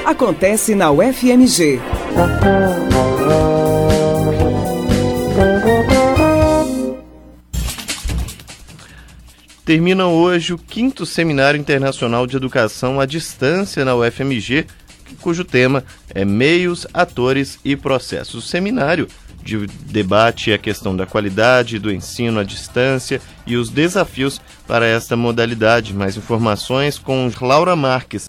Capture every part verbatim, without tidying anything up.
acontece na U F M G. Termina hoje o quinto Seminário Internacional de Educação à Distância na U F M G, cujo tema é Meios, Atores e Processos. O seminário de debate a questão da qualidade do ensino à distância e os desafios para esta modalidade. Mais informações com Laura Marques.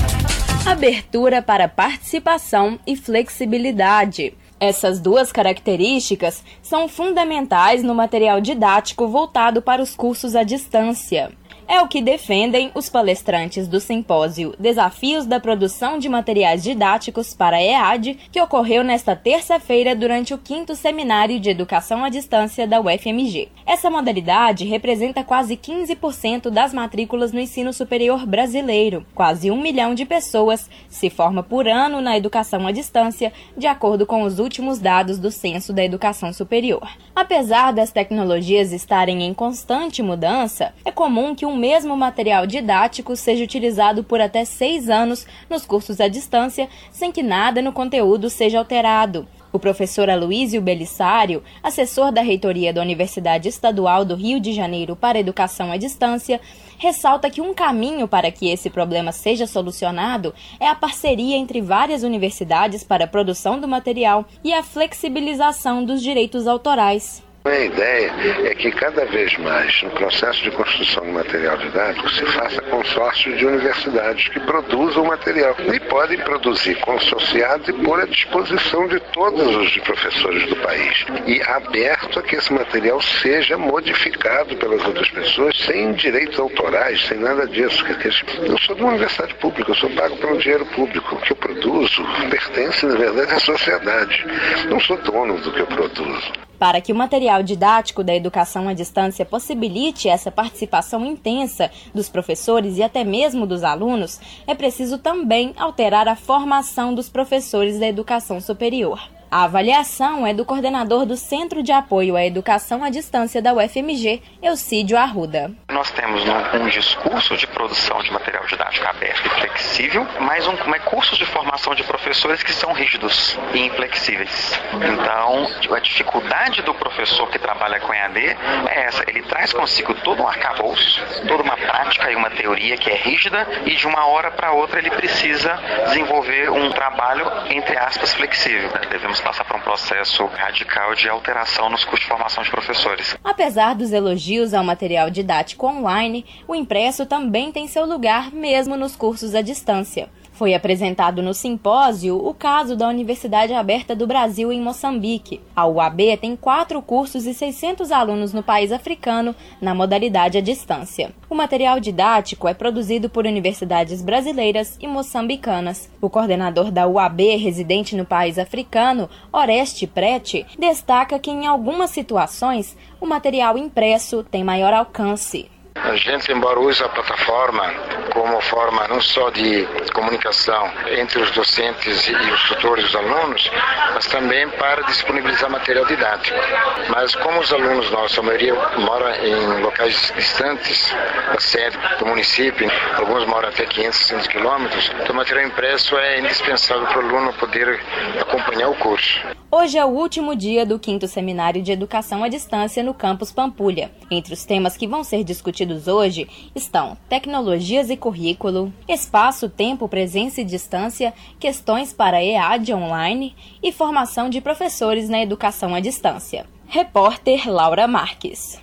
Abertura para participação e flexibilidade. Essas duas características são fundamentais no material didático voltado para os cursos à distância. É o que defendem os palestrantes do simpósio Desafios da Produção de Materiais Didáticos para a E A D, que ocorreu nesta terça-feira durante o quinto Seminário de Educação à Distância da U F M G. Essa modalidade representa quase quinze por cento das matrículas no ensino superior brasileiro. Quase um milhão de pessoas se forma por ano na educação à distância, de acordo com os últimos dados do Censo da Educação Superior. Apesar das tecnologias estarem em constante mudança, é comum que um mesmo material didático seja utilizado por até seis anos nos cursos à distância, sem que nada no conteúdo seja alterado. O professor Aloísio Belisário, assessor da reitoria da Universidade Estadual do Rio de Janeiro para a Educação à Distância, ressalta que um caminho para que esse problema seja solucionado é a parceria entre várias universidades para a produção do material e a flexibilização dos direitos autorais. A ideia é que cada vez mais, no processo de construção do material didático, se faça consórcio de universidades que produzam material e podem produzir consorciados e pôr à disposição de todos os professores do país e aberto a que esse material seja modificado pelas outras pessoas sem direitos autorais, sem nada disso. Eu sou de uma universidade pública, eu sou pago pelo dinheiro público. O que eu produzo pertence, na verdade, à sociedade. Não sou dono do que eu produzo. Para que o material didático da educação à distância possibilite essa participação intensa dos professores e até mesmo dos alunos, é preciso também alterar a formação dos professores da educação superior. A avaliação é do coordenador do Centro de Apoio à Educação à Distância da U F M G, Elcídio Arruda. Nós temos um, um discurso de produção de material didático aberto e flexível, mas um, um, cursos de formação de professores que são rígidos e inflexíveis. Então, a dificuldade do professor que trabalha com E A D é essa. Ele traz consigo todo um arcabouço, toda uma prática e uma teoria que é rígida e de uma hora para outra ele precisa desenvolver um trabalho, entre aspas, flexível. Devemos passar por um processo radical de alteração nos cursos de formação de professores. Apesar dos elogios ao material didático online, o impresso também tem seu lugar mesmo nos cursos à distância. Foi apresentado no simpósio o caso da Universidade Aberta do Brasil em Moçambique. A U A B tem quatro cursos e seiscentos alunos no país africano na modalidade à distância. O material didático é produzido por universidades brasileiras e moçambicanas. O coordenador da U A B, residente no país africano, Oreste Prete, destaca que em algumas situações o material impresso tem maior alcance. A gente, embora use a plataforma como forma não só de comunicação entre os docentes e os tutores e os alunos, mas também para disponibilizar material didático. Mas como os alunos nossos, a maioria mora em locais distantes da sede do município, alguns moram até quinhentos, seiscentos quilômetros, então o material impresso é indispensável para o aluno poder acompanhar o curso. Hoje é o último dia do quinto Seminário de Educação à Distância no Campus Pampulha. Entre os temas que vão ser discutidos hoje estão tecnologias e currículo, espaço, tempo, presença e distância, questões para E A D online e formação de professores na educação à distância. Repórter Laura Marques.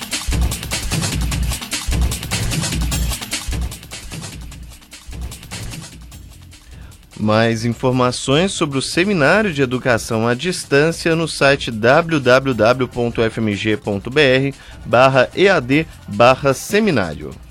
Mais informações sobre o Seminário de Educação à Distância no site w w w ponto f m g ponto b r barra e a d barra seminário.